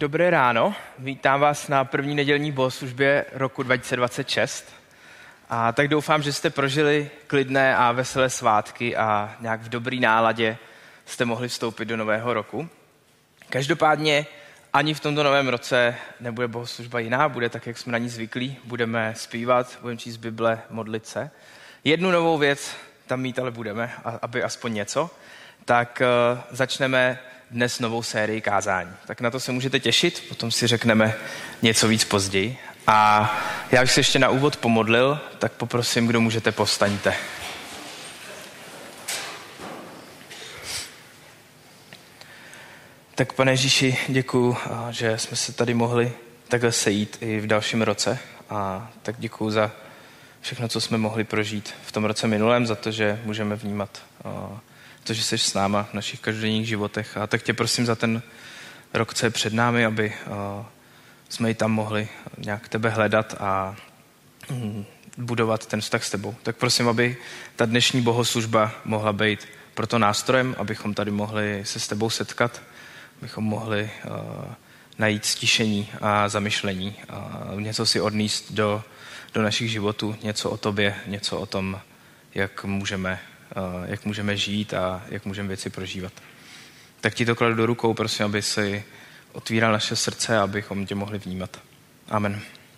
Dobré ráno, vítám vás na první nedělní bohoslužbě roku 2026 a tak doufám, že jste prožili klidné a veselé svátky a nějak v dobrý náladě jste mohli vstoupit do nového roku. Každopádně ani v tomto novém roce nebude bohoslužba jiná, bude tak, jak jsme na ní zvyklí, budeme zpívat, budeme číst Bible, modlit se. Jednu novou věc tam mít ale budeme, aby aspoň něco, tak začneme dnes novou sérii kázání. Tak na to se můžete těšit, potom si řekneme něco víc později. A já bych se ještě na úvod pomodlil, tak poprosím, kdo můžete, povstaňte. Tak Pane Ježíši, děkuju, že jsme se tady mohli takhle sejít i v dalším roce. A tak děkuju za všechno, co jsme mohli prožít v tom roce minulém, za to, že můžeme vnímat to, že jsi s náma v našich každodenních životech. A tak tě prosím za ten rok, co je před námi, aby jsme i tam mohli nějak tebe hledat a budovat ten vztah s tebou. Tak prosím, aby ta dnešní bohoslužba mohla být proto nástrojem, abychom tady mohli se s tebou setkat, abychom mohli najít stišení a zamyšlení a něco si odníst do našich životů, něco o tobě, něco o tom, jak můžeme žít a jak můžeme věci prožívat. Tak ti to kladu do rukou, prosím, aby si otvíral naše srdce, abychom tě mohli vnímat. Amen.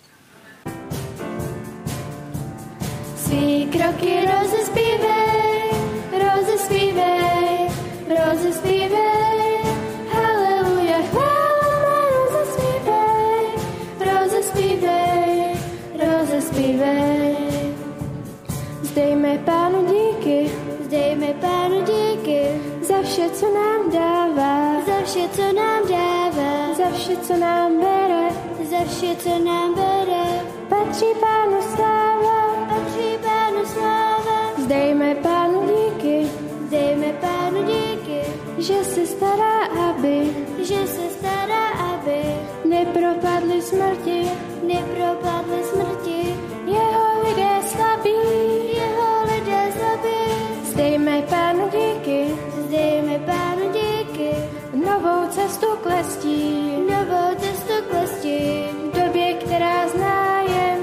Svý kroky rozespívej, rozespívej, rozespívej, haleluja, chvála, rozespívej, rozespívej, rozespívej. Vzdejme Pánu díky, vzdejme Pánu díky, za vše, co nám dává, za vše, co nám dává, za vše, co nám bere, za vše, co nám bere. Patří Pánu sláva, patří Pánu sláva. Vzdejme Pánu díky, vzdejme Pánu díky, že se stará, aby nepropadli smrti, nepropadli smrti. Jeho lidé slabí, vzdejme Pánu díky, vzdejme Pánu díky, novou cestu klestí, novou cestu klestí, v době, která zná jen,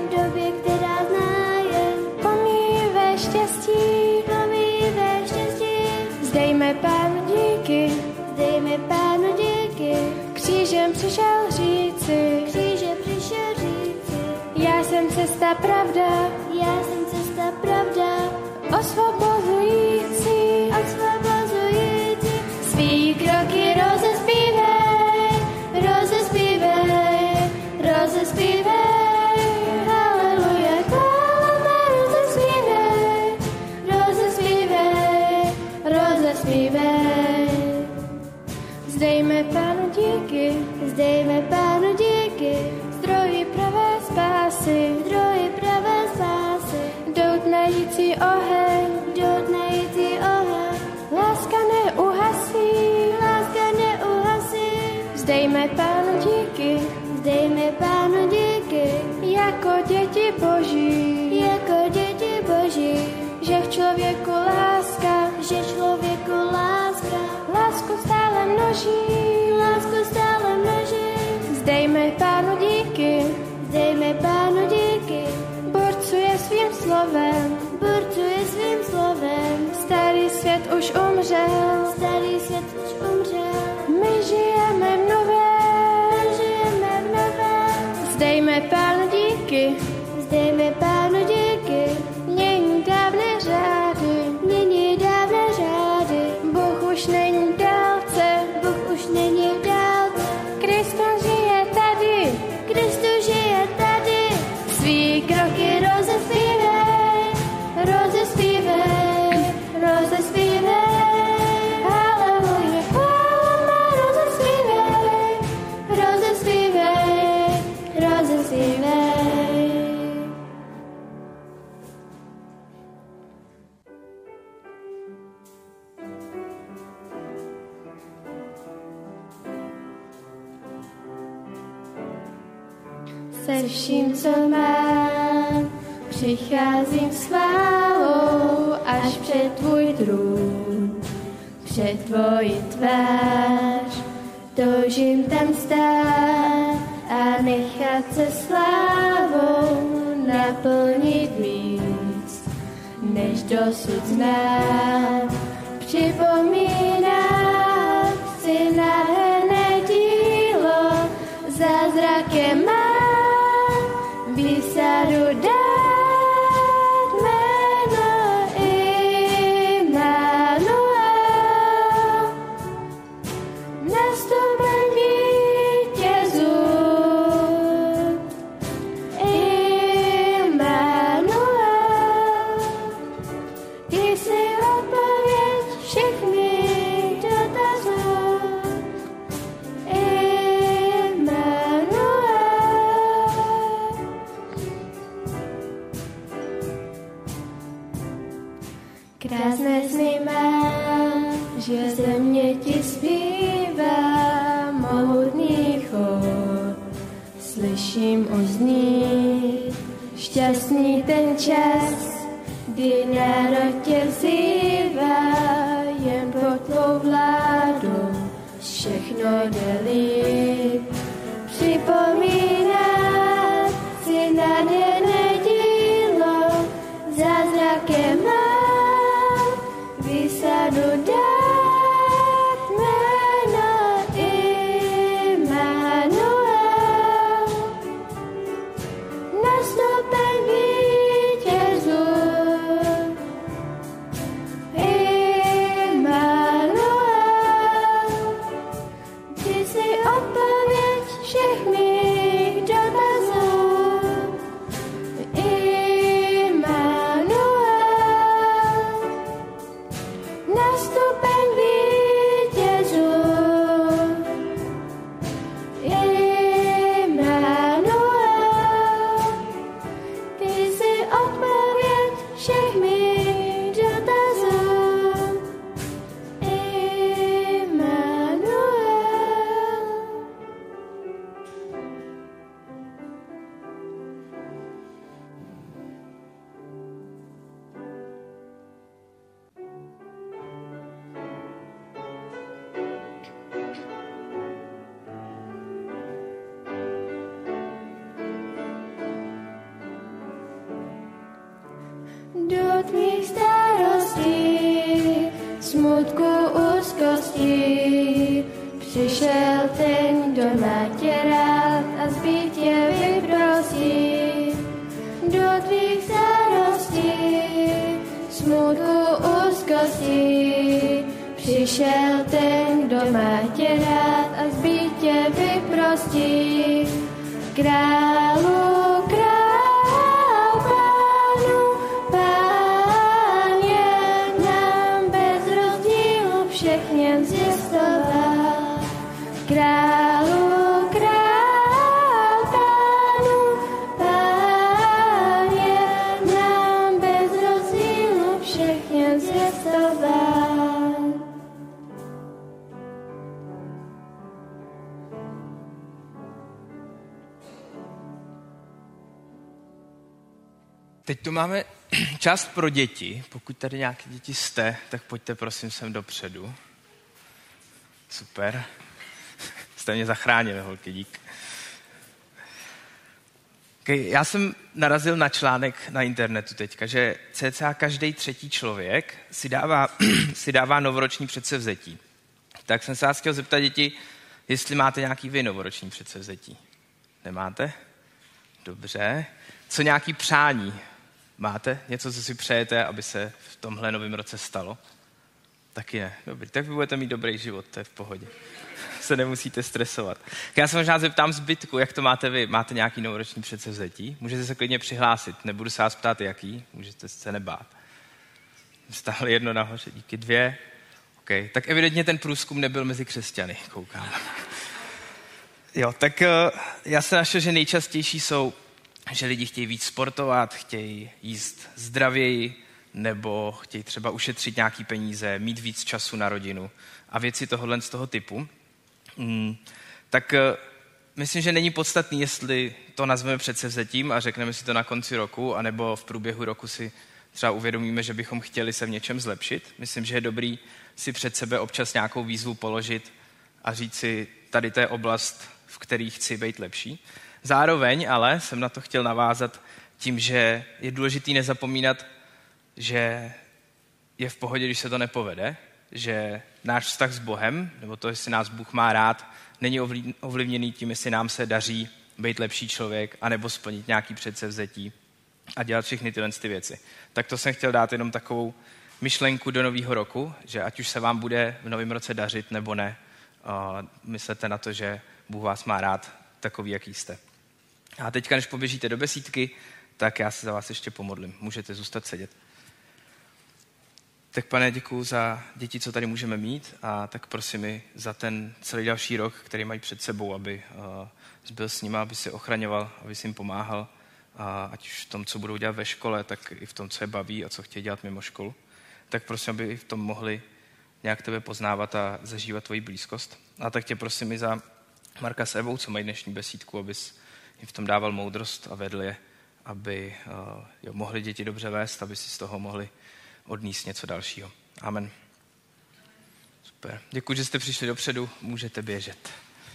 pomíjivé štěstí, vzdejme Pánu díky, vzdejme Pánu díky, křížem přišel říci, já jsem cesta pravda, osvobozující, svý kroky rozespívej, rozespívej, rozespívej, haleluja, chvála, rozespívej, rozespívej, rozespívej. Vzdejme Pánu díky, vzdejme Pánu díky, zdroji pravé spásy, doutnající oheň, láska neuhasí, vzdejme Pánu díky, jako děti boží, že v člověku láska, lásku stále množí, vzdejme Pánu díky, burcuje svým slovem, starý svět už umřel, my žijeme v novém, vzdejme Pánu díky, mění dávné řády, Bůh už není v dálce, Kristus žije tady, svý kroky rozespívej, haleluja, chvála, rozespívej. Se vším, co mám, přicházím s chválou až před tvůj trůn, před tvoji tvář, toužím tam stát. srdce slávou naplnit víc, než dosud znám. Připomínám si nádherné dílo, zázrakem mám výsadu dát jméno Immanuel. Nastoupen vítězů Immanuel. Ty jsi odpověď všech mých dotazů Immanuel. Krásné sny mám, že země ti zpívá mohutný chor. Slyším oznít šťastný ten čas, kdy národ tě vzývá, jen pod tvou vládou všechno jde líp. Připomínám si nádherné dílo, zázrakem mám výsadu dát jméno Immanuel. Nastoupen vítězů Immanuel. Ty jsi odpověď všech mých dotazů Immanuel. Nastoupen vítězů Immanuel. Ty jsi odpověď všech mých dotazů Immanuel. Do tvých starostí, smutku, úzkostí, přišel ten, kdo má tě rád a zbyt tě vyprosí. Do tvých starostí, smutku, úzkostí, přišel ten, kdo má tě rád a zbyt tě vyprosí. Králu, král, pánu, pán je nám bez rozdílu všechněm zjistoval. Králu, král, pánu, pán je nám bez rozdílu všechněm zjistoval. Teď tu máme část pro děti. Pokud tady nějaké děti jste, tak pojďte prosím sem dopředu. Super. Jste mě zachránili, holky, dík. Okay, já jsem narazil na článek na internetu teďka, že cca každý třetí člověk si dává novoroční předsevzetí. Tak jsem se vás chtěl zeptat, děti, jestli máte nějaký vy novoroční předsevzetí. Nemáte? Dobře. Co nějaký přání? Máte něco, co si přejete, aby se v tomhle novém roce stalo? Taky ne. Dobrý, tak vy budete mít dobrý život, to je v pohodě. Se nemusíte stresovat. Já se možná zeptám zbytku, jak to máte vy? Máte nějaký novoroční předsevzetí? Můžete se klidně přihlásit, nebudu se vás ptát jaký, můžete se nebát. Stále jedno nahoře, díky, 2. Okay. Tak evidentně ten průzkum nebyl mezi křesťany, koukám. Jo, tak já se našel, že nejčastější jsou, že lidi chtějí víc sportovat, chtějí jíst zdravěji, nebo chtějí třeba ušetřit nějaký peníze, mít víc času na rodinu a věci tohohle z toho typu. Tak myslím, že není podstatný, jestli to nazveme předsevzetím a řekneme si to na konci roku, anebo v průběhu roku si třeba uvědomíme, že bychom chtěli se v něčem zlepšit. Myslím, že je dobrý si před sebe občas nějakou výzvu položit a říct si, tady to je oblast, v kterých chci být lepší. Zároveň ale jsem na to chtěl navázat tím, že je důležitý nezapomínat, že je v pohodě, když se to nepovede, že náš vztah s Bohem, nebo to, jestli nás Bůh má rád, není ovlivněný tím, jestli nám se daří být lepší člověk, anebo splnit nějaký předsevzetí a dělat všechny tyhle věci. Tak to jsem chtěl dát jenom takovou myšlenku do nového roku, že ať už se vám bude v novém roce dařit, nebo ne, myslete na to, že Bůh vás má rád takový, jaký jste. A teďka, než poběžíte do besídky, tak já se za vás ještě pomodlím. Můžete zůstat sedět. Tak pane, děkuju za děti, co tady můžeme mít a tak prosím i za ten celý další rok, který mají před sebou, aby byl s nima, aby si ochraňoval, aby si jim pomáhal, ať už v tom, co budou dělat ve škole, tak i v tom, co je baví a co chtějí dělat mimo školu. Tak prosím, aby i v tom mohli nějak tebe poznávat a zažívat tvoji blízkost. A tak tě prosím i za Marka s Evou, co mají dnešní besídku, abys jim v tom dával moudrost a vedl je, aby mohli děti dobře vést, aby si z toho mohli odníst něco dalšího. Amen. Super. Děkuji, že jste přišli dopředu, můžete běžet.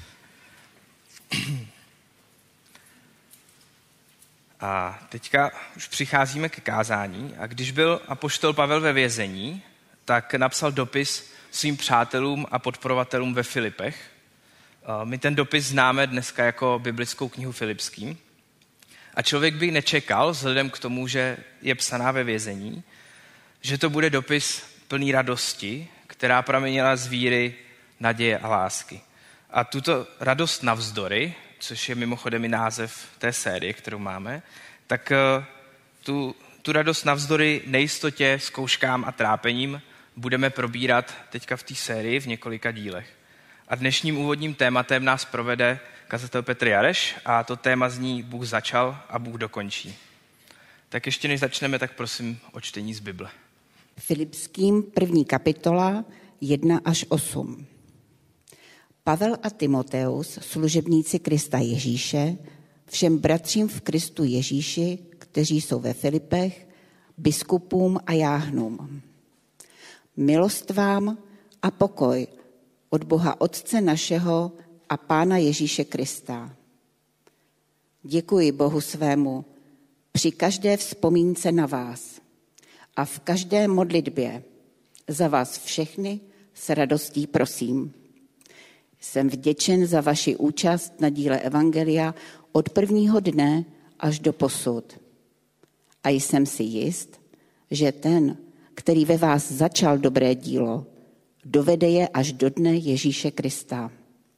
A teďka už přicházíme k kázání a když byl apoštol Pavel ve vězení, tak napsal dopis svým přátelům a podporovatelům ve Filipech. My ten dopis známe dneska jako biblickou knihu Filipským. A člověk by nečekal, vzhledem k tomu, že je psaná ve vězení, že to bude dopis plný radosti, která pramenila z víry, naděje a lásky. A tuto radost navzdory, což je mimochodem i název té série, kterou máme, tak tu radost navzdory nejistotě, zkouškám a trápením budeme probírat teďka v té sérii v několika dílech. A dnešním úvodním tématem nás provede kazatel Petr Jareš a to téma zní Bůh začal a Bůh dokončí. Tak ještě než začneme, tak prosím o čtení z Bible. Filipským 1. kapitola 1 až 8. Pavel a Timoteus, služebníci Krista Ježíše, všem bratřím v Kristu Ježíši, kteří jsou ve Filipech, biskupům a jáhnům. Milost vám a pokoj od Boha Otce našeho a Pána Ježíše Krista. Děkuji Bohu svému při každé vzpomínce na vás a v každé modlitbě za vás všechny s radostí prosím. Jsem vděčen za vaši účast na díle evangelia od prvního dne až do posud. A jsem si jist, že ten, který ve vás začal dobré dílo, dovede je až do dne Ježíše Krista.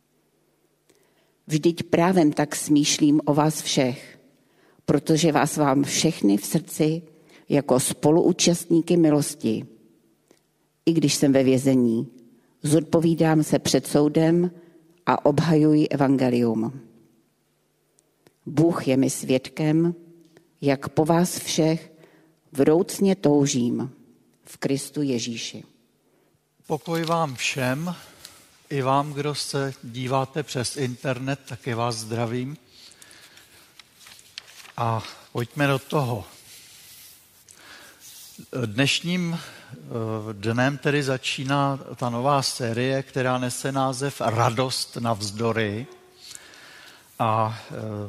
Vždyť právem tak smýšlím o vás všech, protože vás mám všechny v srdci jako spoluúčastníky milosti. I když jsem ve vězení, zodpovídám se před soudem a obhajuji evangelium. Bůh je mi svědkem, jak po vás všech vroucně toužím v Kristu Ježíši. Pokoj vám všem, i vám, kdo se díváte přes internet, taky vás zdravím. A pojďme do toho. Dnešním dnem tedy začíná ta nová série, která nese název Radost navzdory. A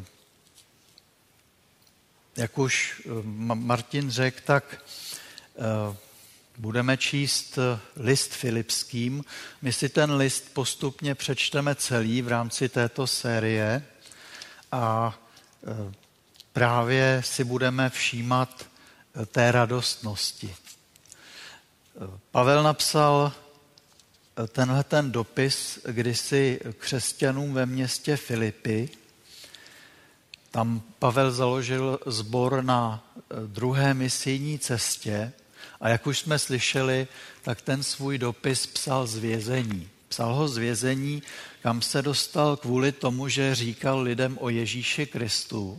jak už Martin řekl, tak budeme číst list Filipským. My si ten list postupně přečteme celý v rámci této série a právě si budeme všímat té radostnosti. Pavel napsal ten dopis kdysi křesťanům ve městě Filipy. Tam Pavel založil sbor na druhé misijní cestě a jak už jsme slyšeli, tak ten svůj dopis psal z vězení. Psal ho z vězení, kam se dostal kvůli tomu, že říkal lidem o Ježíši Kristu.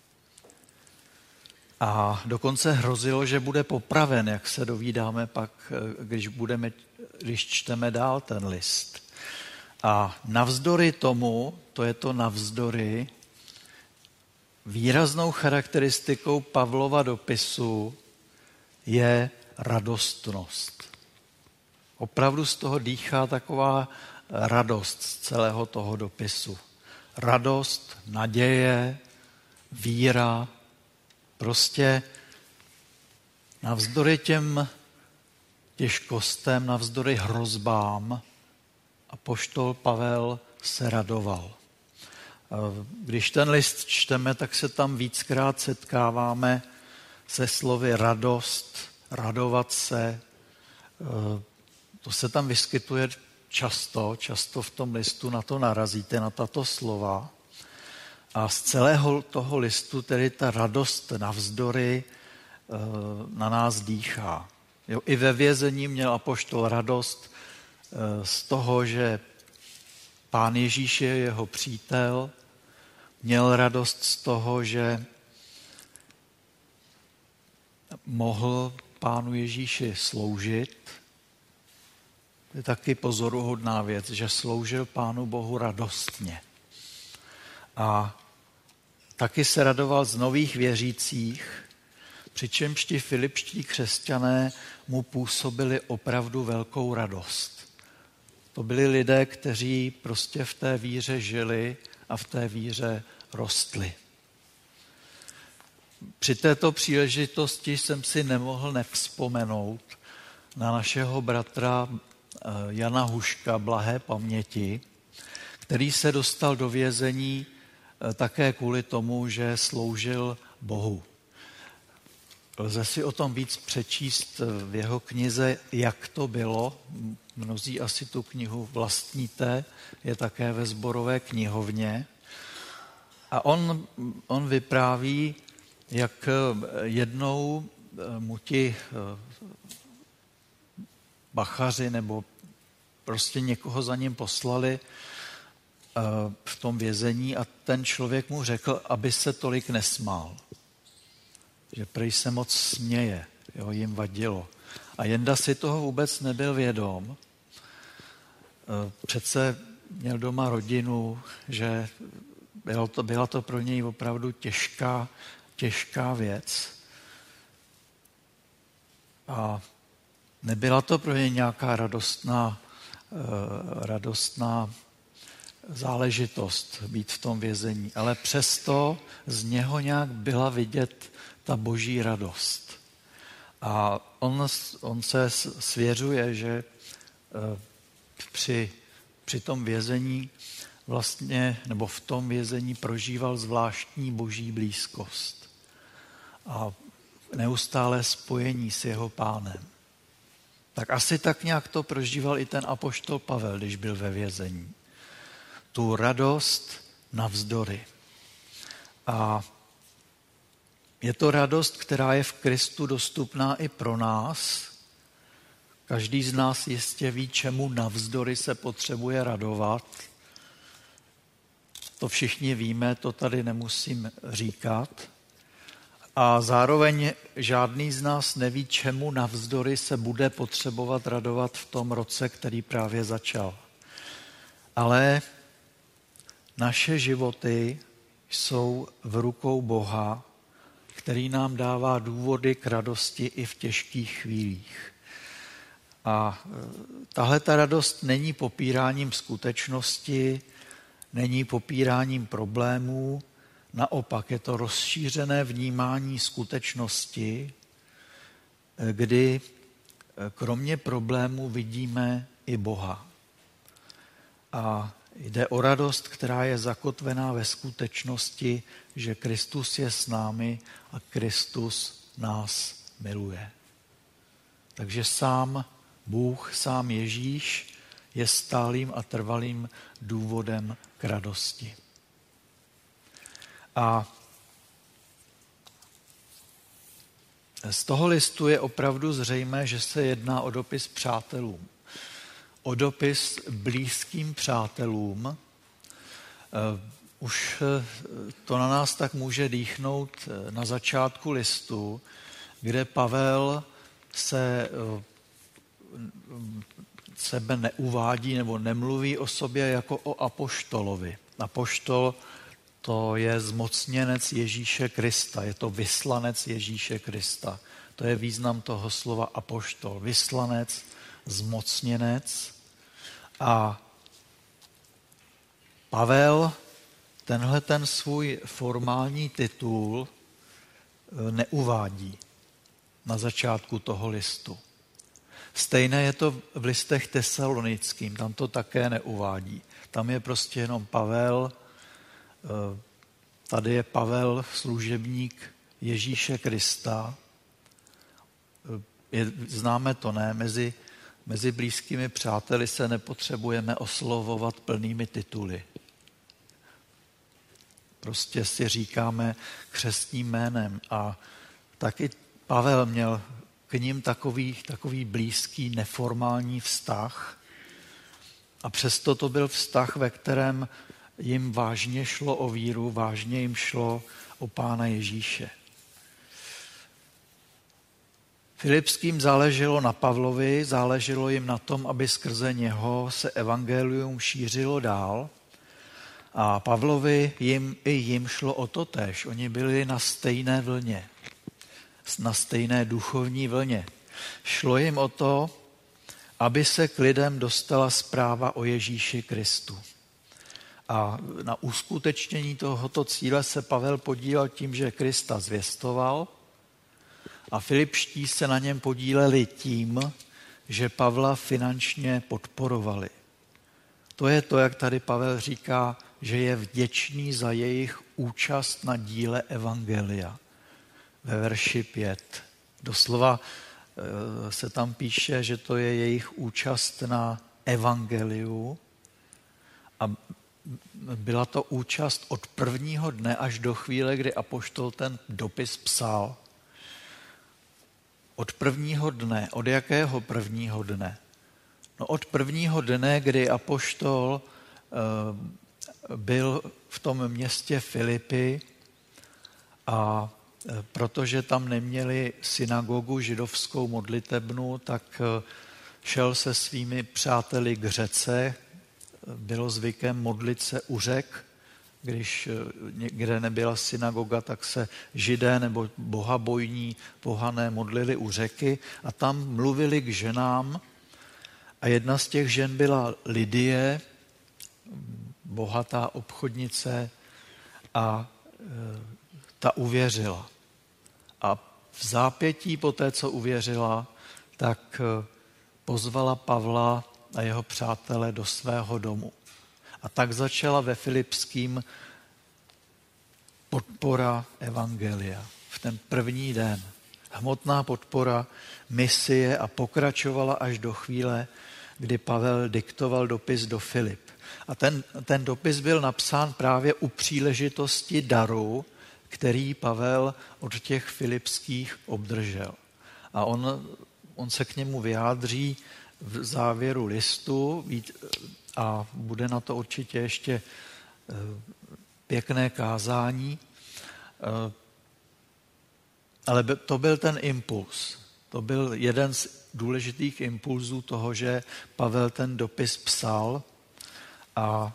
A dokonce hrozilo, že bude popraven, jak se dovídáme pak, když čteme dál ten list. A navzdory tomu, to je to navzdory, výraznou charakteristikou Pavlova dopisu je radostnost. Opravdu z toho dýchá taková radost z celého toho dopisu. radost, naděje, víra. Prostě navzdory těm těžkostem, navzdory hrozbám, apoštol Pavel se radoval. Když ten list čteme, tak se tam víckrát setkáváme se slovy radost, radovat se. To se tam vyskytuje často v tom listu na to narazíte, na tato slova. A z celého toho listu tedy ta radost navzdory na nás dýchá. Jo, i ve vězení měl apoštol radost z toho, že Pán Ježíš je jeho přítel, měl radost z toho, že mohl Pánu Ježíši sloužit. To je taky pozoruhodná věc, že sloužil Pánu Bohu radostně. A taky se radoval z nových věřících, přičemž ti filipští křesťané mu působili opravdu velkou radost. To byli lidé, kteří prostě v té víře žili a v té víře rostli. Při této příležitosti jsem si nemohl nevzpomenout na našeho bratra Jana Huška, blahé paměti, který se dostal do vězení také kvůli tomu, že sloužil Bohu. Lze si o tom víc přečíst v jeho knize Jak to bylo. Mnozí asi tu knihu vlastníte, je také ve sborové knihovně. A on vypráví, jak jednou mu ti bachaři nebo prostě někoho za ním poslali v tom vězení a ten člověk mu řekl, aby se tolik nesmál. Že prej se moc směje, jo, jim vadilo. A Jenda si toho vůbec nebyl vědom. Přece měl doma rodinu, že byla to pro něj opravdu těžká věc. A nebyla to pro něj nějaká radostná záležitost být v tom vězení, ale přesto z něho nějak byla vidět ta boží radost. A on se svěřuje, že při tom vězení vlastně, nebo v tom vězení prožíval zvláštní boží blízkost a neustálé spojení s jeho Pánem. Tak asi tak nějak to prožíval i ten apoštol Pavel, když byl ve vězení. Tu radost navzdory. A je to radost, která je v Kristu dostupná i pro nás. Každý z nás jistě ví, čemu navzdory se potřebuje radovat. To všichni víme, to tady nemusím říkat. A zároveň žádný z nás neví, čemu navzdory se bude potřebovat radovat v tom roce, který právě začal. Ale naše životy jsou v rukou Boha, který nám dává důvody k radosti i v těžkých chvílích. A tahle ta radost není popíráním skutečnosti, není popíráním problémů, naopak je to rozšířené vnímání skutečnosti, kdy kromě problémů vidíme i Boha. A jde o radost, která je zakotvená ve skutečnosti, že Kristus je s námi a Kristus nás miluje. Takže sám Bůh, sám Ježíš je stálým a trvalým důvodem k radosti. A z toho listu je opravdu zřejmé, že se jedná o dopis přátelům. O dopis blízkým přátelům. Už to na nás tak může dýchnout na začátku listu, kde Pavel sebe neuvádí nebo nemluví o sobě jako o apoštolovi. Apoštol to je zmocněnec Ježíše Krista, je to vyslanec Ježíše Krista. To je význam toho slova apoštol. Vyslanec, zmocněnec. A Pavel tenhle ten svůj formální titul neuvádí na začátku toho listu. Stejné je to v listech tesalonickým, tam to také neuvádí. Tam je prostě jenom Pavel, tady je Pavel, služebník Ježíše Krista. Známe to, ne? Mezi blízkými přáteli se nepotřebujeme oslovovat plnými tituly. Prostě si říkáme křestním jménem. A taky Pavel měl k nim takový blízký, neformální vztah. A přesto to byl vztah, ve kterém jim vážně šlo o víru, vážně jim šlo o Pána Ježíše. Filipským záleželo na Pavlovi, záleželo jim na tom, aby skrze něho se evangelium šířilo dál. A Pavlovi jim šlo o to též. Oni byli na stejné vlně, na stejné duchovní vlně. Šlo jim o to, aby se k lidem dostala zpráva o Ježíši Kristu. A na uskutečnění tohoto cíle se Pavel podílel tím, že Krista zvěstoval, a filipští se na něm podíleli tím, že Pavla finančně podporovali. To je to, jak tady Pavel říká, že je vděčný za jejich účast na díle evangelia. Ve verši 5. Doslova se tam píše, že to je jejich účast na evangeliu a byla to účast od prvního dne až do chvíle, kdy apoštol ten dopis psal. Od prvního dne. Od jakého prvního dne? No od prvního dne, kdy apoštol byl v tom městě Filipy a protože tam neměli synagogu, židovskou modlitebnu, tak šel se svými přáteli k řece. Bylo zvykem modlit se u řek. Když někde nebyla synagoga, tak se židé nebo bohabojní pohané modlili u řeky a tam mluvili k ženám. A jedna z těch žen byla Lidie, bohatá obchodnice, a ta uvěřila. A v zápětí po té, co uvěřila, tak pozvala Pavla a jeho přátele do svého domu. A tak začala ve Filipským podpora evangelia. V ten první den. Hmotná podpora misie a pokračovala až do chvíle, kdy Pavel diktoval dopis do Filip. A ten dopis byl napsán právě u příležitosti daru, který Pavel od těch filipských obdržel. A on se k němu vyjádří v závěru listu a bude na to určitě ještě pěkné kázání. Ale to byl ten impuls. To byl jeden z důležitých impulzů toho, že Pavel ten dopis psal a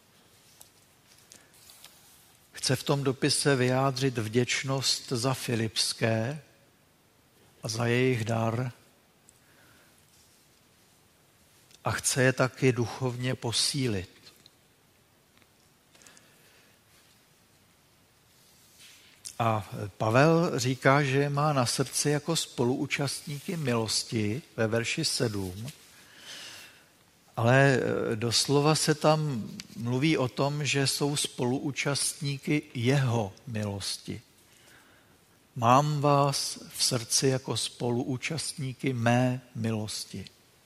chce v tom dopise vyjádřit vděčnost za filipské a za jejich dar a chce je taky duchovně posílit. A Pavel říká, že má na srdci jako spoluúčastníky milosti ve verši 7, ale doslova se tam mluví o tom, že jsou spoluúčastníky jeho milosti. Mám vás v srdci jako spoluúčastníky mé milosti.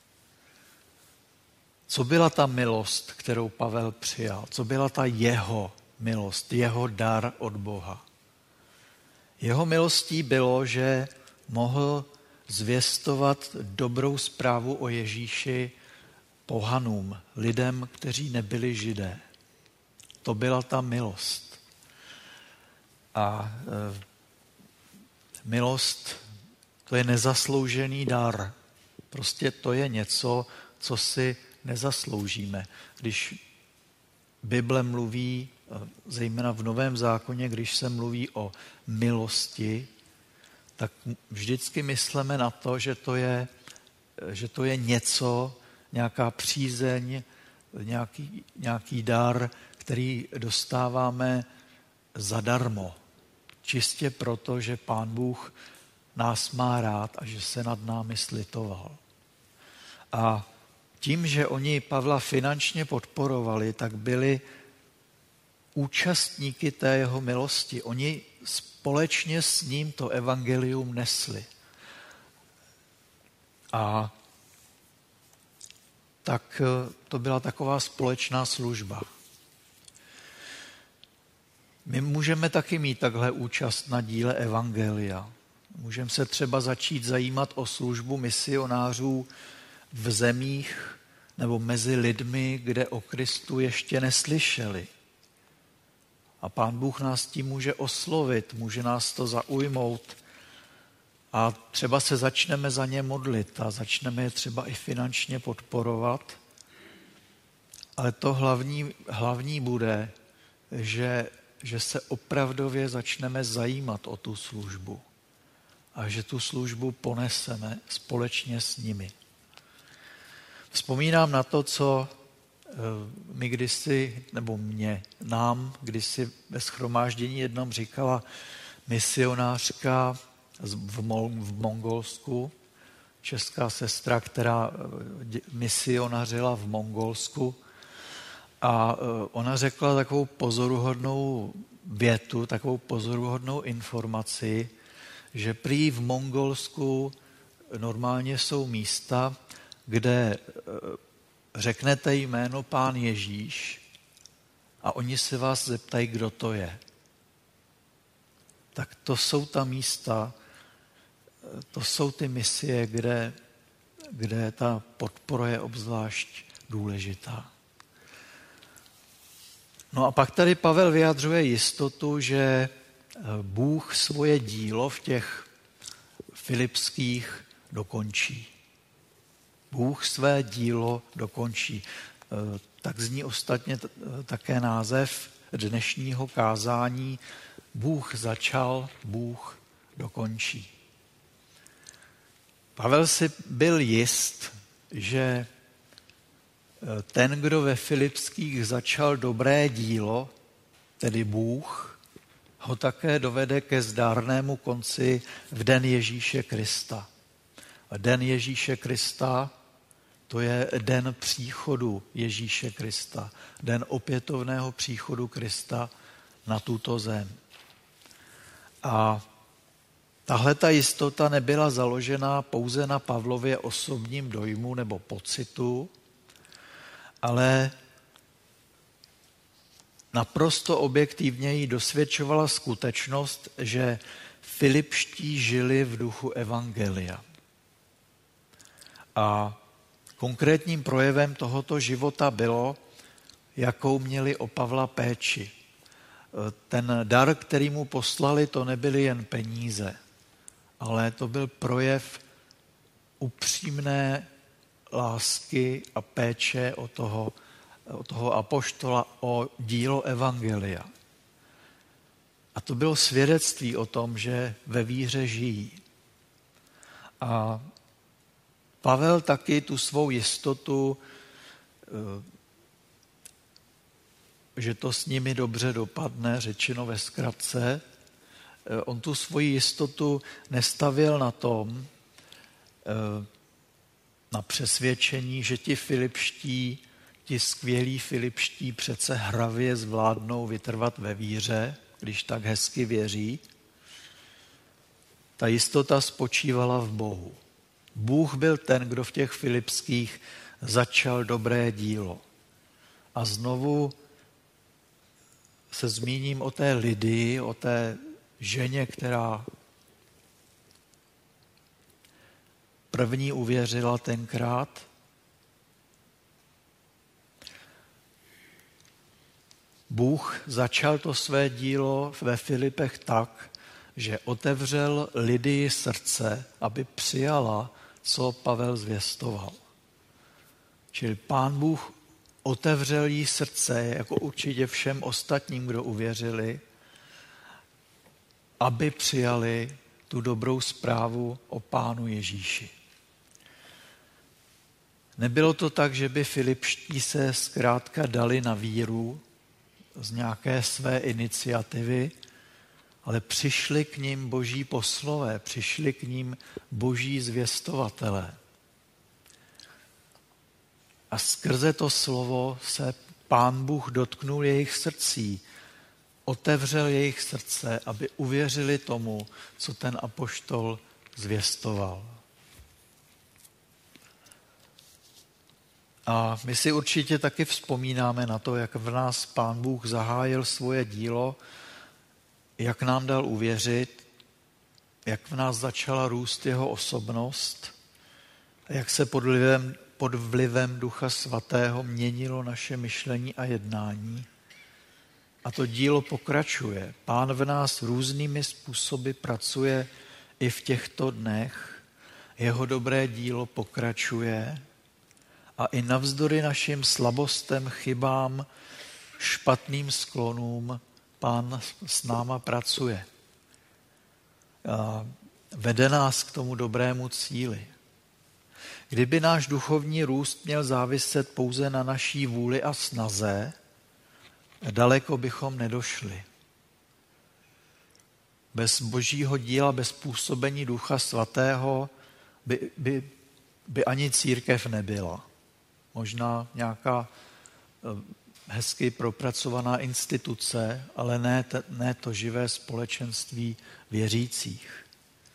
Co byla ta milost, kterou Pavel přijal? Co byla ta jeho milost, jeho dar od Boha? Jeho milostí bylo, že mohl zvěstovat dobrou zprávu o Ježíši pohanům, lidem, kteří nebyli Židé. To byla ta milost. A milost, to je nezasloužený dar. Prostě to je něco, co si nezasloužíme. Když Bible mluví, zejména v Novém zákoně, když se mluví o milosti, tak vždycky myslíme na to, že to je něco, nějaká přízeň, nějaký dar, který dostáváme zadarmo. Čistě proto, že Pán Bůh nás má rád a že se nad námi slitoval. A tím, že oni Pavla finančně podporovali, tak byli účastníky té jeho milosti. Oni společně s ním to evangelium nesli. A tak to byla taková společná služba. My můžeme taky mít takhle účast na díle evangelia. Můžeme se třeba začít zajímat o službu misionářů v zemích nebo mezi lidmi, kde o Kristu ještě neslyšeli. A Pán Bůh nás tím může oslovit, může nás to zaujmout a třeba se začneme za ně modlit a začneme je třeba i finančně podporovat. Ale to hlavní bude, že se opravdově začneme zajímat o tu službu a že tu službu poneseme společně s nimi. Vzpomínám na to, co mi kdysi, nebo nám kdysi ve shromáždění jednom říkala misionářka v Mongolsku, česká sestra, která misionařila v Mongolsku. A ona řekla takovou pozoruhodnou větu, takovou pozoruhodnou informaci, že prý v Mongolsku normálně jsou místa, kde řeknete jméno Pán Ježíš a oni se vás zeptají, kdo to je. Tak to jsou ta místa, to jsou ty misie, kde ta podpora je obzvlášť důležitá. No a pak tady Pavel vyjadřuje jistotu, že Bůh svoje dílo v těch Filipských dokončí. Bůh své dílo dokončí. Tak zní ostatně také název dnešního kázání. Bůh začal, Bůh dokončí. Pavel si byl jist, že ten, kdo ve Filipských začal dobré dílo, tedy Bůh, ho také dovede ke zdárnému konci v den Ježíše Krista. A den Ježíše Krista, to je den příchodu Ježíše Krista, den opětovného příchodu Krista na tuto zem. A tahle ta jistota nebyla založena pouze na Pavlově osobním dojmu nebo pocitu, ale naprosto objektivně jí dosvědčovala skutečnost, že Filipští žili v duchu evangelia. A konkrétním projevem tohoto života bylo, jakou měli o Pavla péči. Ten dar, který mu poslali, to nebyly jen peníze, ale to byl projev upřímné lásky a péče o toho apoštola, o dílo evangelia. A to bylo svědectví o tom, že ve víře žijí. A Pavel taky tu svou jistotu, že to s nimi dobře dopadne, řečeno ve zkratce, on tu svoji jistotu nestavěl na tom, na přesvědčení, že ti skvělí Filipští přece hravě zvládnou vytrvat ve víře, když tak hezky věří. Ta jistota spočívala v Bohu. Bůh byl ten, kdo v těch Filipských začal dobré dílo. A znovu se zmíním o té Lidii, o té ženě, která první uvěřila tenkrát. Bůh začal to své dílo ve Filipech tak, že otevřel Lidii srdce, aby přijala, co Pavel zvěstoval. Čili Pán Bůh otevřel jí srdce, jako určitě všem ostatním, kdo uvěřili, aby přijali tu dobrou zprávu o Pánu Ježíši. Nebylo to tak, že by Filipští se zkrátka dali na víru, z nějaké své iniciativy, ale přišli k nim boží poslové, přišli k ním boží zvěstovatelé. A skrze to slovo se Pán Bůh dotknul jejich srdcí, otevřel jejich srdce, aby uvěřili tomu, co ten apoštol zvěstoval. A my si určitě taky vzpomínáme na to, jak v nás Pán Bůh zahájil svoje dílo, jak nám dal uvěřit, jak v nás začala růst jeho osobnost, jak se pod vlivem Ducha Svatého měnilo naše myšlení a jednání. A to dílo pokračuje. Pán v nás různými způsoby pracuje i v těchto dnech. Jeho dobré dílo pokračuje a i navzdory našim slabostem, chybám, špatným sklonům Pán s náma pracuje. A vede nás k tomu dobrému cíli. Kdyby náš duchovní růst měl záviset pouze na naší vůli a snaze, daleko bychom nedošli. Bez božího díla, bez působení Ducha Svatého by ani církev nebyla. Možná nějaká hezky propracovaná instituce, ale ne to živé společenství věřících.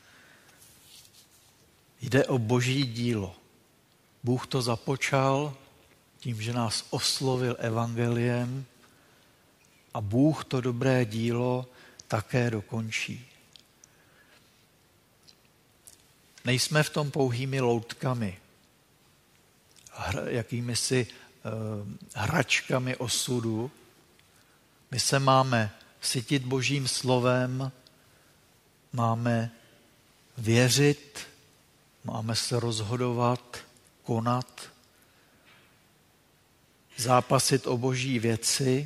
Jde o boží dílo. Bůh to započal tím, že nás oslovil evangeliem a Bůh to dobré dílo také dokončí. Nejsme v tom pouhými loutkami, jakýmisi hračkami osudu. My se máme sytit božím slovem, máme věřit, máme se rozhodovat, konat, zápasit o boží věci,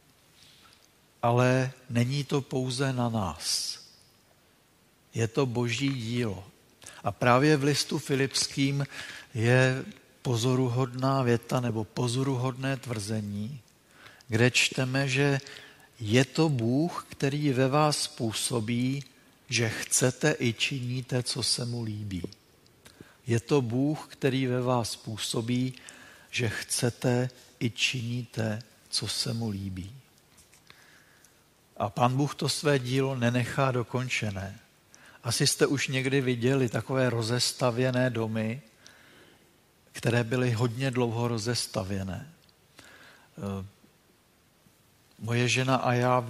ale není to pouze na nás. Je to boží dílo. A právě v listu Filipským je pozoruhodná věta nebo pozoruhodné tvrzení, kde čteme, že je to Bůh, který ve vás působí, že chcete i činíte, co se mu líbí. Je to Bůh, který ve vás působí, že chcete i činíte, co se mu líbí. A Pán Bůh to své dílo nenechá dokončené. Asi jste už někdy viděli takové rozestavěné domy, které byly hodně dlouho rozestavěné. Moje žena a já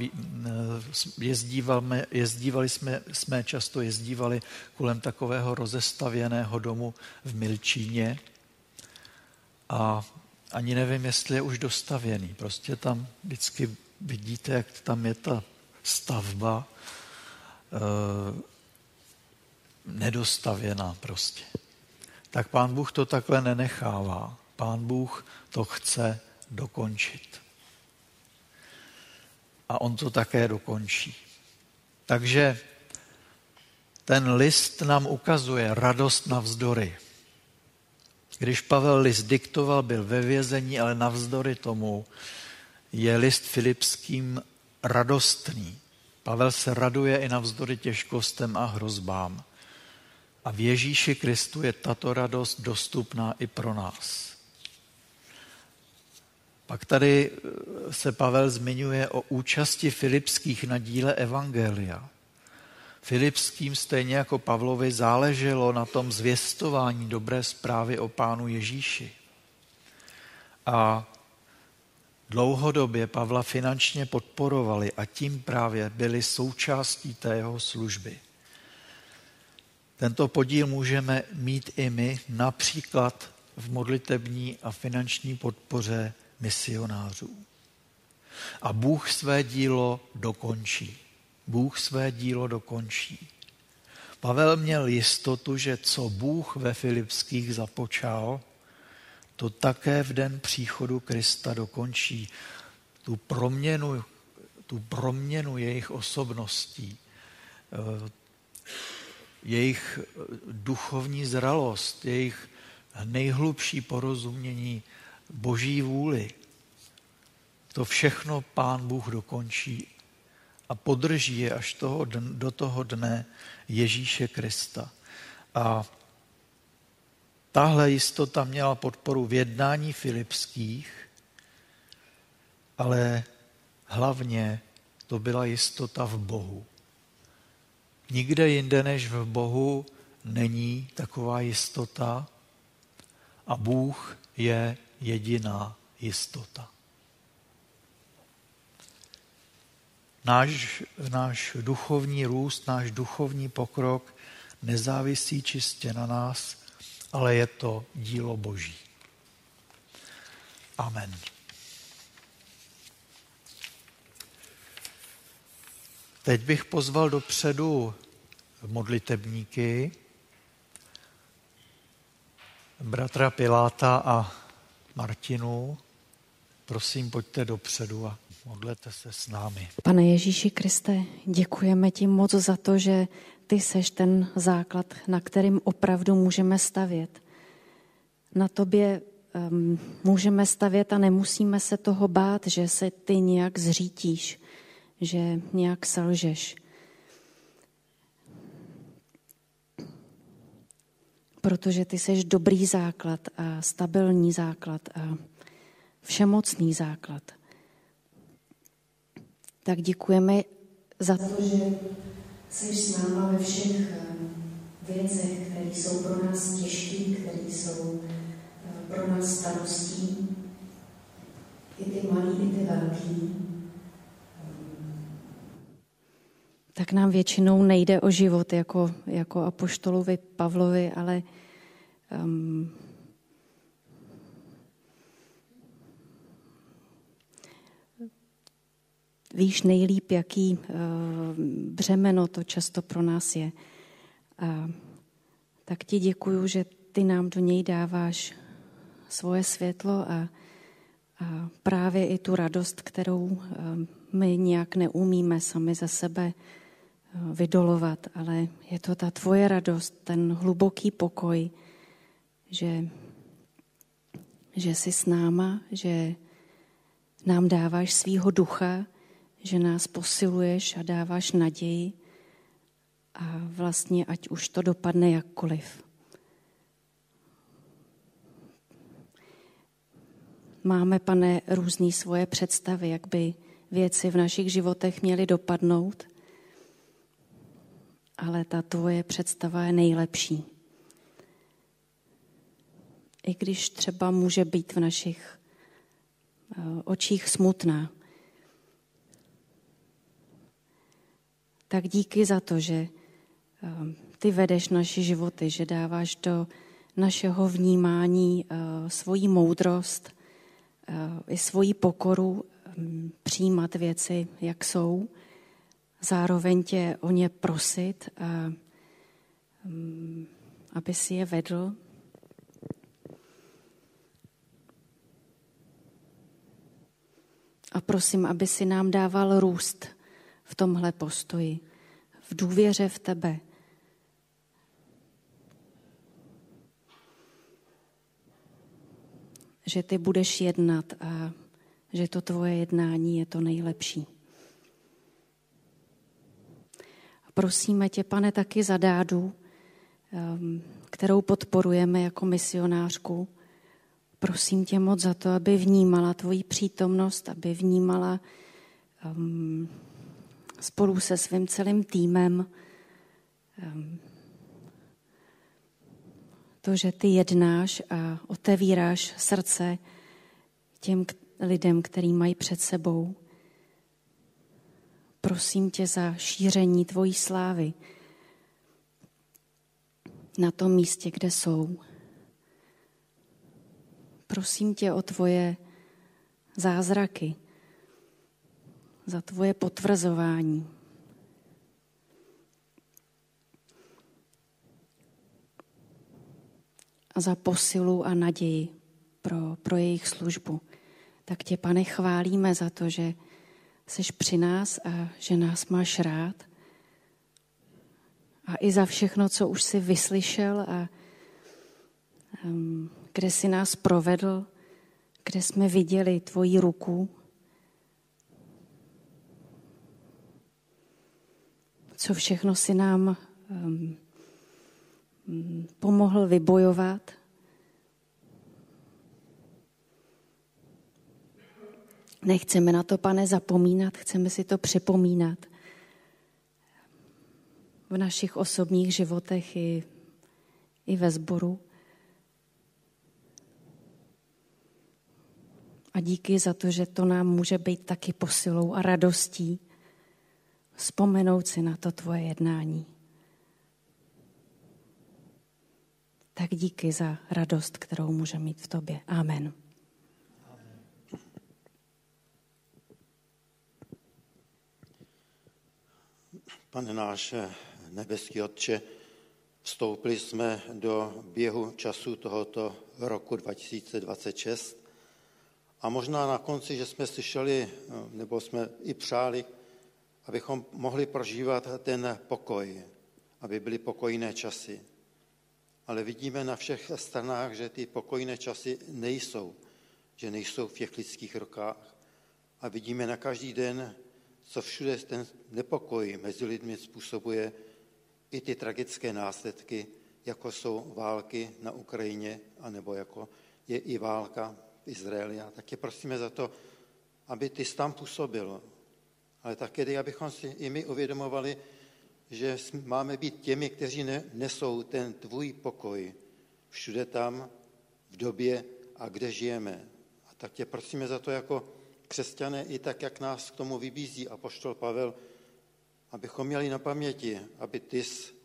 jsme často jezdívali kolem takového rozestavěného domu v Milčíně a ani nevím, jestli je už dostavěný. Prostě tam vždycky vidíte, jak tam je ta stavba nedostavěná prostě. Tak Pán Bůh to takhle nenechává. Pán Bůh to chce dokončit. A on to také dokončí. Takže ten list nám ukazuje radost navzdory. Když Pavel list diktoval, byl ve vězení, ale navzdory tomu je list Filipským radostný. Pavel se raduje i navzdory těžkostem a hrozbám. A v Ježíši Kristu je tato radost dostupná i pro nás. Pak tady se Pavel zmiňuje o účasti Filipských na díle evangelia. Filipským stejně jako Pavlovi záleželo na tom zvěstování dobré zprávy o Pánu Ježíši. A dlouhodobě Pavla finančně podporovali a tím právě byli součástí té jeho služby. Tento podíl můžeme mít i my, například v modlitební a finanční podpoře misionářů. A Bůh své dílo dokončí. Bůh své dílo dokončí. Pavel měl jistotu, že co Bůh ve Filipských započal, to také v den příchodu Krista dokončí. Tu proměnu jejich osobností, jejich duchovní zralost, jejich nejhlubší porozumění Boží vůli. to všechno Pán Bůh dokončí a podrží je až do toho dne Ježíše Krista. A tahle jistota měla podporu v jednání filipských, ale hlavně to byla jistota v Bohu. Nikde jinde než v Bohu není taková jistota a Bůh je jediná jistota. Náš duchovní růst, náš duchovní pokrok nezávisí čistě na nás, ale je to dílo Boží. Amen. Teď bych pozval dopředu modlitebníky, bratra Piláta a Martinu. Prosím, pojďte dopředu a modlete se s námi. Pane Ježíši Kriste, děkujeme ti moc za to, že ty seš ten základ, na kterým opravdu můžeme stavět. Na tobě můžeme stavět a nemusíme se toho bát, že se ty nějak zřítíš, že nějak selžeš. Protože ty seš dobrý základ a stabilní základ a všemocný základ. Tak děkujeme za to, že jsi s náma ve všech věcech, které jsou pro nás těžké, které jsou pro nás starostí. I ty malý, i ty velký. Tak nám většinou nejde o život jako apoštolovi Pavlovi, ale víš nejlíp, jaký břemeno to často pro nás je. A tak ti děkuju, že ty nám do něj dáváš svoje světlo a právě i tu radost, kterou my nějak neumíme sami za sebe vydolovat, ale je to ta tvoje radost, ten hluboký pokoj, že jsi s náma, že nám dáváš svýho ducha, že nás posiluješ a dáváš naději a vlastně ať už to dopadne jakkoliv. Máme, Pane, různý svoje představy, jak by věci v našich životech měly dopadnout, ale ta tvoje představa je nejlepší. I když třeba může být v našich očích smutná. Tak díky za to, že ty vedeš naše životy, že dáváš do našeho vnímání svoji moudrost i svoji pokoru přijímat věci, jak jsou, zároveň tě o ně prosit, aby si je vedl. A prosím, aby si nám dával růst v tomhle postoji, v důvěře v tebe. Že ty budeš jednat a že to tvoje jednání je to nejlepší. Prosíme tě, Pane, taky za Dádu, kterou podporujeme jako misionářku. Prosím tě moc za to, aby vnímala tvoji přítomnost, aby vnímala spolu se svým celým týmem to, že ty jednáš a otevíráš srdce těm lidem, který mají před sebou. Prosím tě za šíření tvojí slávy na tom místě, kde jsou. Prosím tě o tvoje zázraky, za tvoje potvrzování. A za posilu a naději pro jejich službu. Tak tě, Pane, chválíme za to, že jsi při nás a že nás máš rád. A i za všechno, co už jsi vyslyšel a kde jsi nás provedl, kde jsme viděli tvoji ruku, co všechno si nám pomohl vybojovat. Nechceme na to, Pane, zapomínat, chceme si to připomínat v našich osobních životech i ve sboru. A díky za to, že to nám může být taky posilou a radostí vzpomenout si na to tvoje jednání. Tak díky za radost, kterou můžeme mít v tobě. Amen. Pane náš nebeský Otče, vstoupili jsme do běhu času tohoto roku 2026 a možná na konci, že jsme slyšeli, nebo jsme i přáli, abychom mohli prožívat ten pokoj, aby byly pokojné časy. Ale vidíme na všech stranách, že ty pokojné časy nejsou, že nejsou v těch lidských rukách. A vidíme na každý den, co všude ten nepokoj mezi lidmi způsobuje, i ty tragické následky, jako jsou války na Ukrajině, anebo jako je i válka v Izraeli. A tak tě prosíme za to, aby ty jsi tam působil, ale také, abychom si i my uvědomovali, že máme být těmi, kteří nesou ten tvůj pokoj všude tam, v době a kde žijeme. A tak tě prosíme za to jako křesťané i tak, jak nás k tomu vybízí apoštol Pavel, abychom měli na paměti, aby ty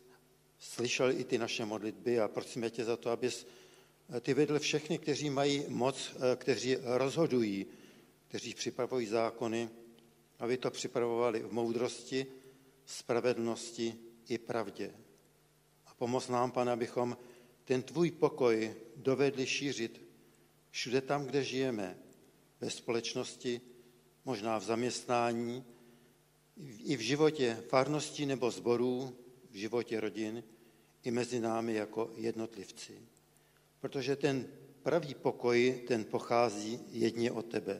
slyšel i ty naše modlitby a prosíme tě za to, abys ty vedl všechny, kteří mají moc, kteří rozhodují, kteří připravují zákony, aby to připravovali v moudrosti, spravedlnosti i pravdě. A pomoz nám, Pane, abychom ten tvůj pokoj dovedli šířit všude tam, kde žijeme, ve společnosti, možná v zaměstnání, i v životě farností nebo sborů, v životě rodin, i mezi námi jako jednotlivci. Protože ten pravý pokoj, ten pochází jedně od tebe.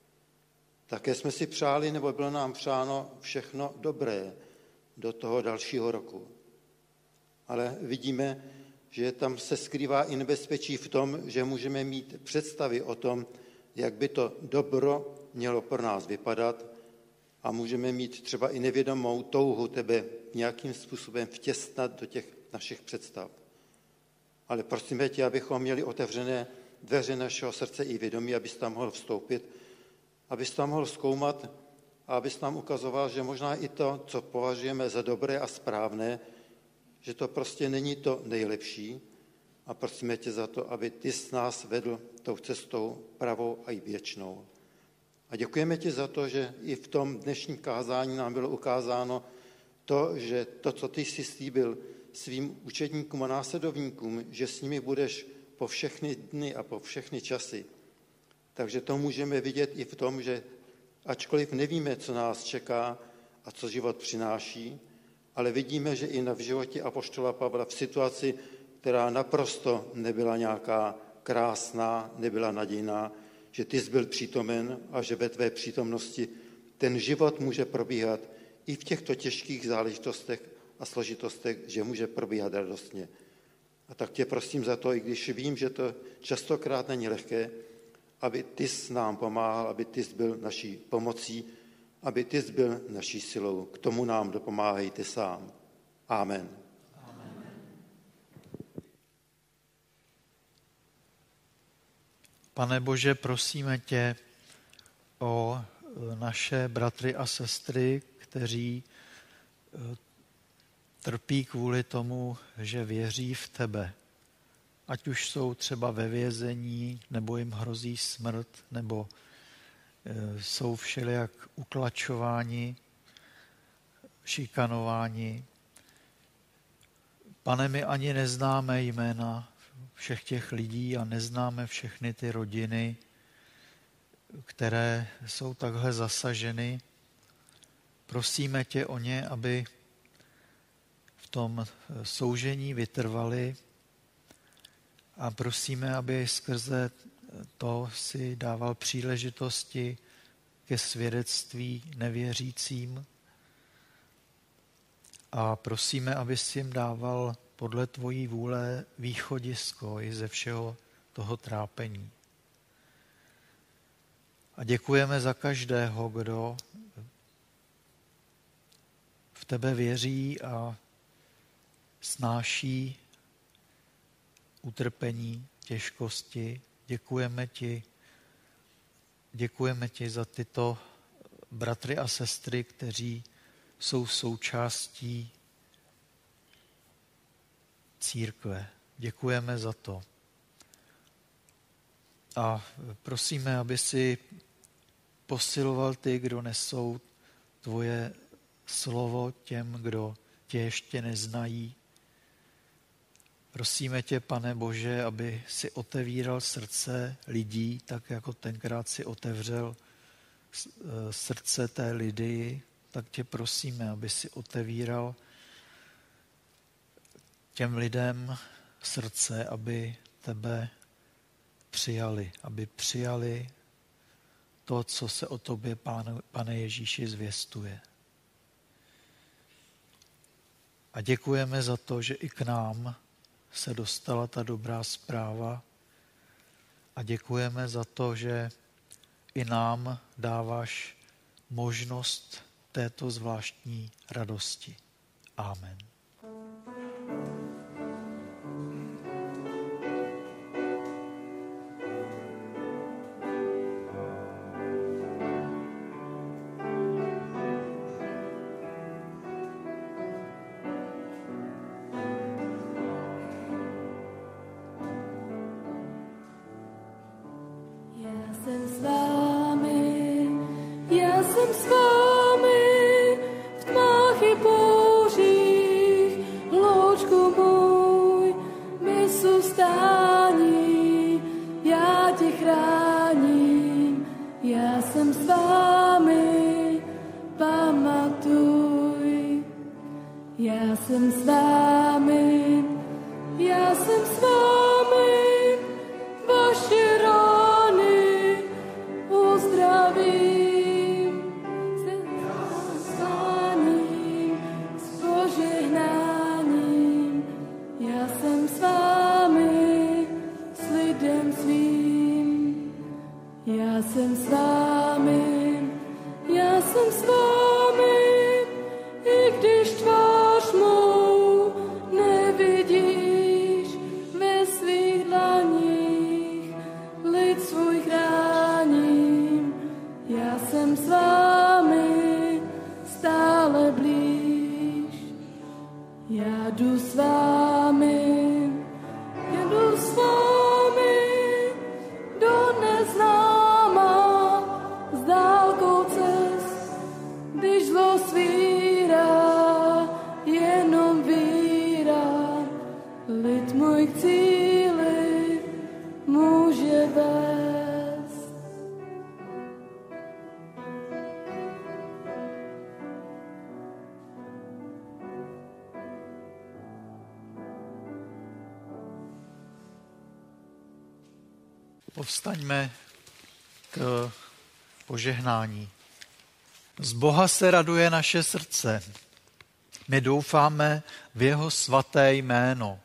Také jsme si přáli, nebo bylo nám přáno všechno dobré do toho dalšího roku. Ale vidíme, že tam se skrývá i nebezpečí v tom, že můžeme mít představy o tom, jak by to dobro mělo pro nás vypadat a můžeme mít třeba i nevědomou touhu tebe nějakým způsobem vtěsnat do těch našich představ. Ale prosíme tě, abychom měli otevřené dveře našeho srdce i vědomí, abys tam mohl vstoupit, abys tam mohl zkoumat a abys nám ukazoval, že možná i to, co považujeme za dobré a správné, že to prostě není to nejlepší. A prosíme tě za to, aby ty s nás vedl tou cestou pravou a i věčnou. A děkujeme ti za to, že i v tom dnešním kázání nám bylo ukázáno to, že to, co ty jsi slíbil svým učedníkům a následovníkům, že s nimi budeš po všechny dny a po všechny časy. Takže to můžeme vidět i v tom, že ačkoliv nevíme, co nás čeká a co život přináší, ale vidíme, že i v životě apoštola Pavla v situaci, která naprosto nebyla nějaká krásná, nebyla nadějná, že ty jsi byl přítomen a že ve tvé přítomnosti ten život může probíhat i v těchto těžkých záležitostech a složitostech, že může probíhat radostně. A tak tě prosím za to, i když vím, že to častokrát není lehké, aby ty jsi nám pomáhal, aby ty jsi byl naší pomocí, aby ty jsi byl naší silou. K tomu nám dopomáhej ty sám. Amen. Pane Bože, prosíme tě o naše bratry a sestry, kteří trpí kvůli tomu, že věří v tebe. Ať už jsou třeba ve vězení, nebo jim hrozí smrt, nebo jsou všelijak utlačováni, šikanováni. Pane, my ani neznáme jména všech těch lidí a neznáme všechny ty rodiny, které jsou takhle zasaženy. Prosíme tě o ně, aby v tom soužení vytrvali a prosíme, aby skrze to si dával příležitosti ke svědectví nevěřícím, a prosíme, abys jim dával podle tvojí vůle východisko i ze všeho toho trápení. A děkujeme za každého, kdo v tebe věří a snáší utrpení, těžkosti. Děkujeme ti za tyto bratry a sestry, kteří jsou součástí církve. Děkujeme za to. A prosíme, aby si posiloval ty, kdo nesou tvoje slovo těm, kdo tě ještě neznají. Prosíme tě, Pane Bože, aby si otevíral srdce lidí, tak jako tenkrát si otevřel srdce té Lidii, tak tě prosíme, aby si otevíral těm lidem srdce, aby tebe přijali, aby přijali to, co se o tobě, Pane Ježíši, zvěstuje. A děkujeme za to, že i k nám se dostala ta dobrá zpráva a děkujeme za to, že i nám dáváš možnost této zvláštní radosti. Amen. Povstaňme k požehnání. Z Boha se raduje naše srdce. My doufáme v jeho svaté jméno.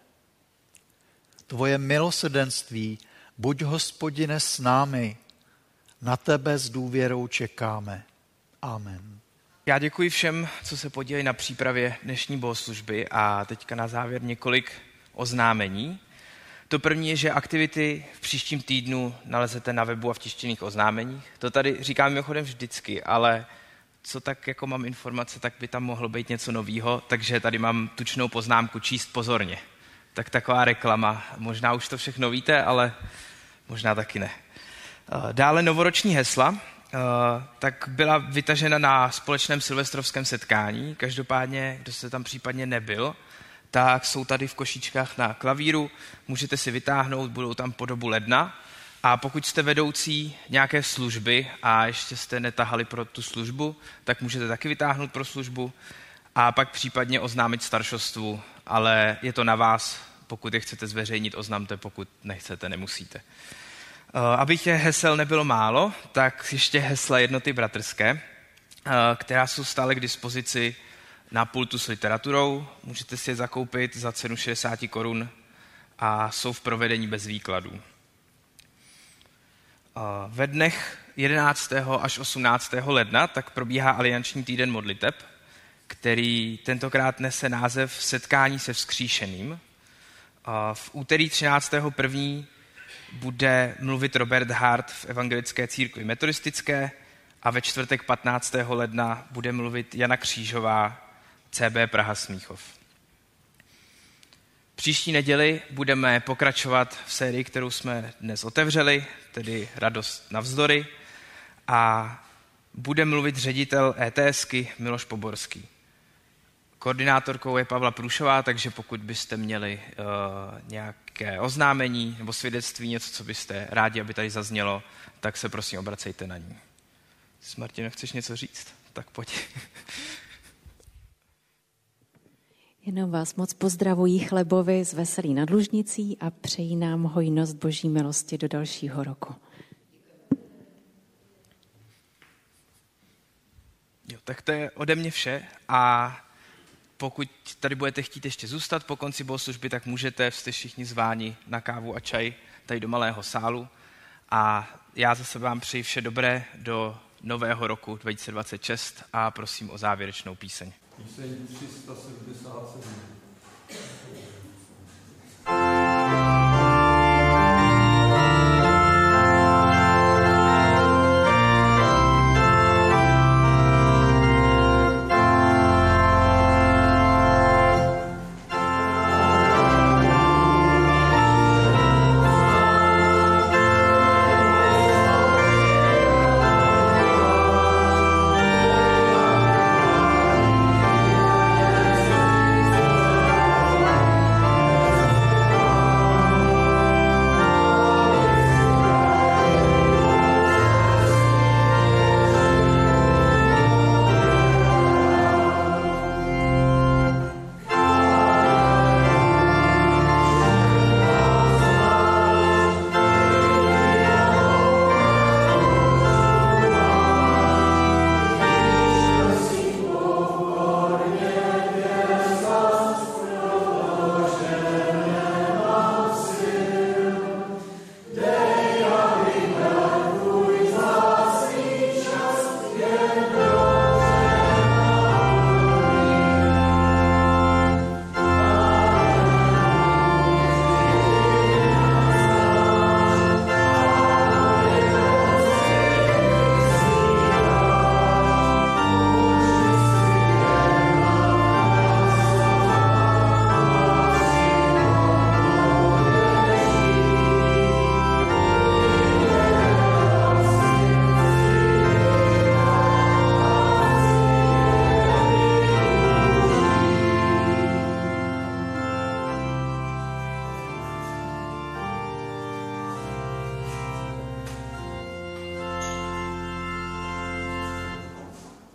Tvoje milosrdenství, buď, Hospodine, s námi. Na tebe s důvěrou čekáme. Amen. Já děkuji všem, co se podíleli na přípravě dnešní bohoslužby a teďka na závěr několik oznámení. To první je, že aktivity v příštím týdnu nalezete na webu a v tištěných oznámeních. To tady říkám mimochodem vždycky, ale co tak jako mám informace, tak by tam mohlo být něco novýho, takže tady mám tučnou poznámku číst pozorně. Tak taková reklama. Možná už to všechno víte, ale možná taky ne. Dále novoroční hesla, tak byla vytažena na společném silvestrovském setkání. Každopádně, kdo se tam případně nebyl, tak jsou tady v košíčkách na klavíru, můžete si vytáhnout, budou tam po dobu ledna. A pokud jste vedoucí nějaké služby a ještě jste netahali pro tu službu, tak můžete taky vytáhnout pro službu a pak případně oznámit staršostvu, ale je to na vás, pokud je chcete zveřejnit, oznamte, pokud nechcete, nemusíte. Aby těch hesel nebylo málo, tak ještě hesla Jednoty bratrské, která jsou stále k dispozici na pultu s literaturou. Můžete si je zakoupit za cenu 60 korun a jsou v provedení bez výkladů. Ve dnech 11. až 18. ledna tak probíhá alianční týden modliteb, který tentokrát nese název Setkání se vzkříšeným. V úterý 13.1. bude mluvit Robert Hart v Evangelické církvi metodistické a ve čtvrtek 15. ledna bude mluvit Jana Křížová, CB Praha Smíchov. Příští neděli budeme pokračovat v sérii, kterou jsme dnes otevřeli, tedy Radost navzdory, a bude mluvit ředitel ETSky Miloš Poborský. Koordinátorkou je Pavla Průšová, takže pokud byste měli nějaké oznámení nebo svědectví, něco, co byste rádi, aby tady zaznělo, tak se prosím obracejte na ní. Martin, chceš něco říct? Tak pojď. Jenom vás moc pozdravují Chlebovi z Veselí nad Lužnicí a přejí nám hojnost Boží milosti do dalšího roku. Jo, tak to je ode mě vše a pokud tady budete chtít ještě zůstat po konci bohoslužby, tak můžete, jste všichni zváni na kávu a čaj tady do malého sálu a já zase vám přeji vše dobré do nového roku 2026 a prosím o závěrečnou píseň. Píseň 377.